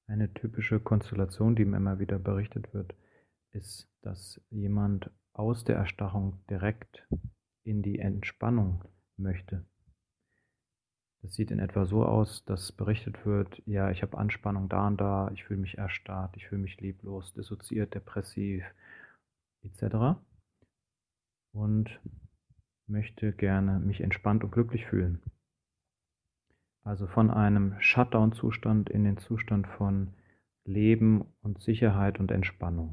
Eine typische Konstellation, die mir immer wieder berichtet wird, ist, dass jemand aus der Erstarrung direkt in die Entspannung möchte. Das sieht in etwa so aus, dass berichtet wird: ja, ich habe Anspannung da und da, ich fühle mich erstarrt, ich fühle mich leblos, dissoziiert, depressiv etc. und möchte gerne mich entspannt und glücklich fühlen. Also von einem Shutdown-Zustand in den Zustand von Leben und Sicherheit und Entspannung.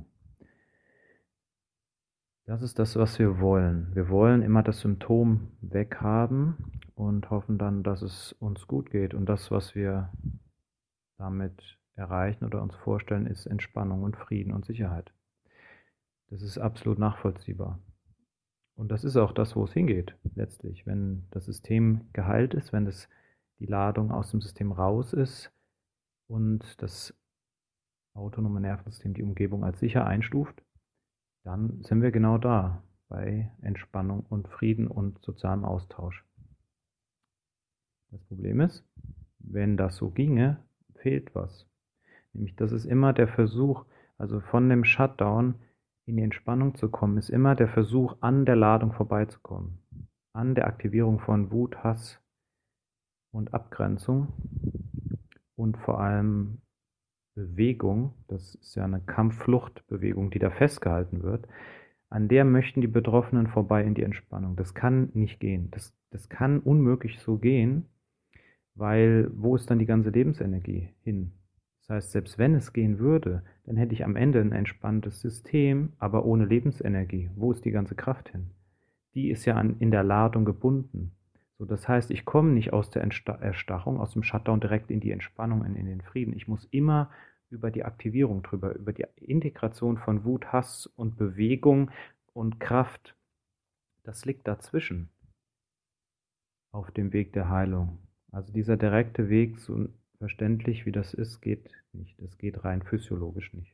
Das ist das, was wir wollen. Wir wollen immer das Symptom weghaben und hoffen dann, dass es uns gut geht. Und das, was wir damit erreichen oder uns vorstellen, ist Entspannung und Frieden und Sicherheit. Das ist absolut nachvollziehbar. Und das ist auch das, wo es hingeht, letztlich. Wenn das System geheilt ist, wenn die Ladung aus dem System raus ist und das autonome Nervensystem die Umgebung als sicher einstuft, dann sind wir genau da, bei Entspannung und Frieden und sozialem Austausch. Das Problem ist, wenn das so ginge, fehlt was. Nämlich, das ist immer der Versuch, also von dem Shutdown in die Entspannung zu kommen, ist immer der Versuch, an der Ladung vorbeizukommen. An der Aktivierung von Wut, Hass und Abgrenzung und vor allem Bewegung, das ist ja eine Kampf-Flucht-Bewegung, die da festgehalten wird, an der möchten die Betroffenen vorbei in die Entspannung. Das kann nicht gehen. Das kann unmöglich so gehen, weil wo ist dann die ganze Lebensenergie hin? Das heißt, selbst wenn es gehen würde, dann hätte ich am Ende ein entspanntes System, aber ohne Lebensenergie. Wo ist die ganze Kraft hin? Die ist ja in der Ladung gebunden. So, das heißt, ich komme nicht aus der Erstarrung, aus dem Shutdown direkt in die Entspannung, in den Frieden. Ich muss immer über die Aktivierung drüber, über die Integration von Wut, Hass und Bewegung und Kraft. Das liegt dazwischen auf dem Weg der Heilung. Also dieser direkte Weg, so verständlich wie das ist, geht nicht. Es geht rein physiologisch nicht.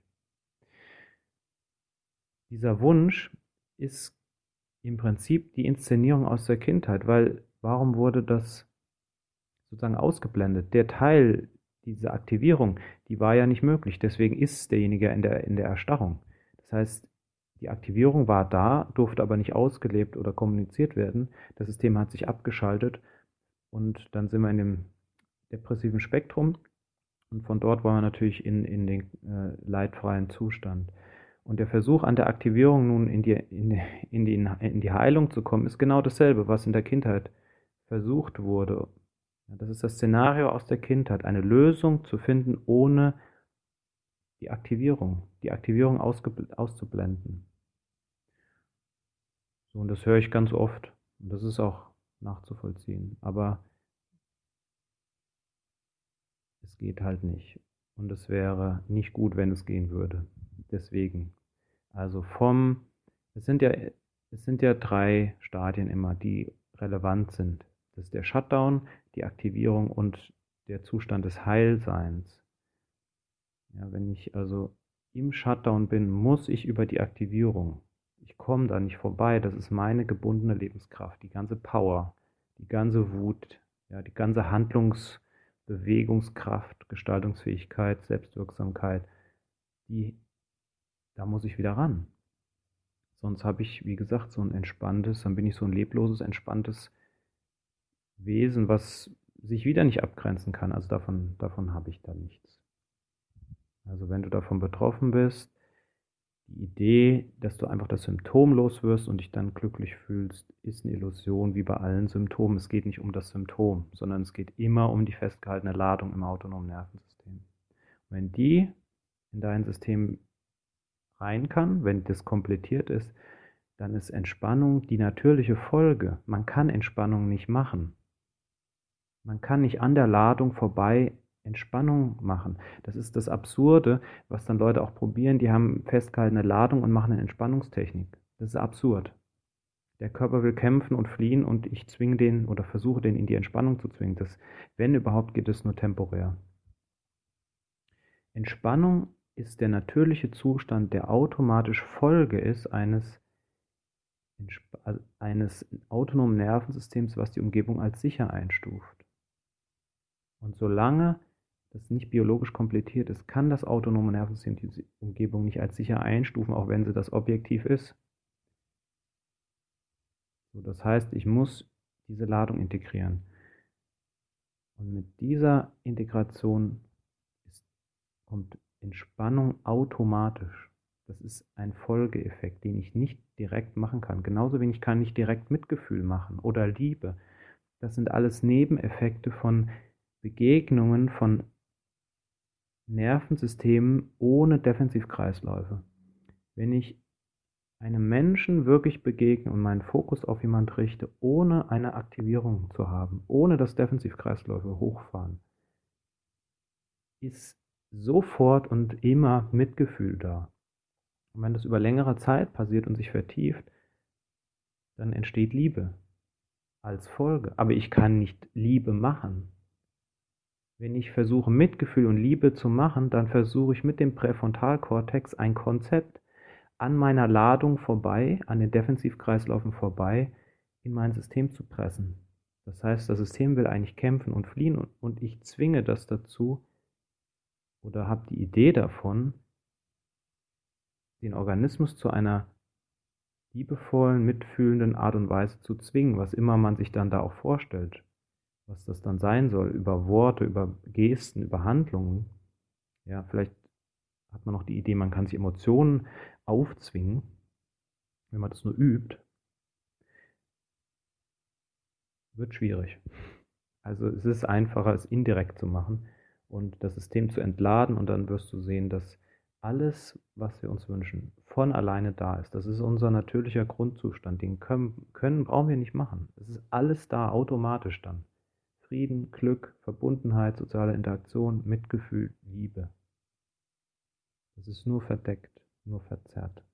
Dieser Wunsch ist im Prinzip die Inszenierung aus der Kindheit, weil warum wurde das sozusagen ausgeblendet? Der Teil dieser Aktivierung, die war ja nicht möglich. Deswegen ist derjenige in der Erstarrung. Das heißt, die Aktivierung war da, durfte aber nicht ausgelebt oder kommuniziert werden. Das System hat sich abgeschaltet und dann sind wir in dem depressiven Spektrum und von dort wollen wir natürlich in den leidfreien Zustand. Und der Versuch an der Aktivierung nun in die Heilung zu kommen, ist genau dasselbe, was in der Kindheit versucht wurde. Ja, das ist das Szenario aus der Kindheit, eine Lösung zu finden, ohne die Aktivierung auszublenden. So, und das höre ich ganz oft. Und das ist auch nachzuvollziehen. Aber es geht halt nicht. Und es wäre nicht gut, wenn es gehen würde. Deswegen. Also es sind ja drei Stadien immer, die relevant sind. Das ist der Shutdown, die Aktivierung und der Zustand des Heilseins. Ja, wenn ich also im Shutdown bin, muss ich über die Aktivierung. Ich komme da nicht vorbei. Das ist meine gebundene Lebenskraft, die ganze Power, die ganze Wut, ja, die ganze Bewegungskraft, Gestaltungsfähigkeit, Selbstwirksamkeit, da muss ich wieder ran. Sonst habe ich, wie gesagt, dann bin ich so ein lebloses, entspanntes Wesen, was sich wieder nicht abgrenzen kann. Also davon habe ich da nichts. Also wenn du davon betroffen bist, die Idee, dass du einfach das Symptom los wirst und dich dann glücklich fühlst, ist eine Illusion wie bei allen Symptomen. Es geht nicht um das Symptom, sondern es geht immer um die festgehaltene Ladung im autonomen Nervensystem. Und wenn die in dein System rein kann, wenn das komplettiert ist, dann ist Entspannung die natürliche Folge. Man kann Entspannung nicht machen. Man kann nicht an der Ladung vorbei Entspannung machen. Das ist das Absurde, was dann Leute auch probieren. Die haben festgehaltene Ladung und machen eine Entspannungstechnik. Das ist absurd. Der Körper will kämpfen und fliehen und ich zwinge den oder versuche den in die Entspannung zu zwingen. Das, wenn überhaupt, geht es nur temporär. Entspannung ist der natürliche Zustand, der automatisch Folge ist eines autonomen Nervensystems, was die Umgebung als sicher einstuft. Und solange das nicht biologisch komplettiert ist, kann das autonome Nervensystem diese Umgebung nicht als sicher einstufen, auch wenn sie das objektiv ist. So, das heißt, ich muss diese Ladung integrieren. Und mit dieser Integration kommt Entspannung automatisch. Das ist ein Folgeeffekt, den ich nicht direkt machen kann. Genauso wenig kann ich direkt Mitgefühl machen oder Liebe. Das sind alles Nebeneffekte von Begegnungen von Nervensystemen ohne Defensivkreisläufe. Wenn ich einem Menschen wirklich begegne und meinen Fokus auf jemand richte, ohne eine Aktivierung zu haben, ohne dass Defensivkreisläufe hochfahren, ist sofort und immer Mitgefühl da. Und wenn das über längere Zeit passiert und sich vertieft, dann entsteht Liebe als Folge. Aber ich kann nicht Liebe machen. Wenn ich versuche, Mitgefühl und Liebe zu machen, dann versuche ich mit dem Präfrontalkortex ein Konzept an meiner Ladung vorbei, an den Defensivkreislaufen vorbei, in mein System zu pressen. Das heißt, das System will eigentlich kämpfen und fliehen und ich zwinge das dazu oder habe die Idee davon, den Organismus zu einer liebevollen, mitfühlenden Art und Weise zu zwingen, was immer man sich dann da auch vorstellt, was das dann sein soll, über Worte, über Gesten, über Handlungen. Ja, vielleicht hat man noch die Idee, man kann sich Emotionen aufzwingen, wenn man das nur übt, wird schwierig. Also es ist einfacher, es indirekt zu machen und das System zu entladen und dann wirst du sehen, dass alles, was wir uns wünschen, von alleine da ist. Das ist unser natürlicher Grundzustand. Den brauchen wir nicht machen. Es ist alles da, automatisch dann. Frieden, Glück, Verbundenheit, soziale Interaktion, Mitgefühl, Liebe. Das ist nur verdeckt, nur verzerrt.